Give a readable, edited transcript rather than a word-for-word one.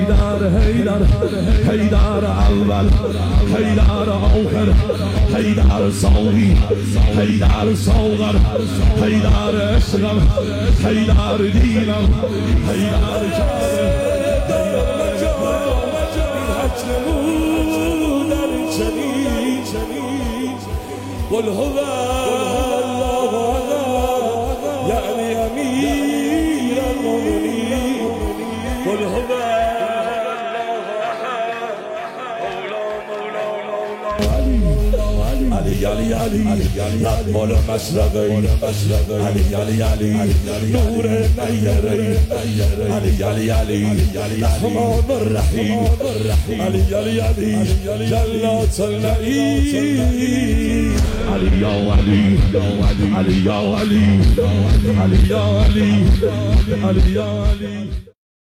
حیدر حیدر حیدر اول حیدر آخر حیدر ثانی حیدر ساغر حیدر عشقم حیدر دینم حیدر قل هو الله يعني أمير المؤمنين قل هو علي علي علي نقبل مسلقي علي علي علي نور النيرين علي علي علي الرحمن الرحيم علي علي علي جلات النعيم علي يا علي علي يا علي علي يا علي علي يا علي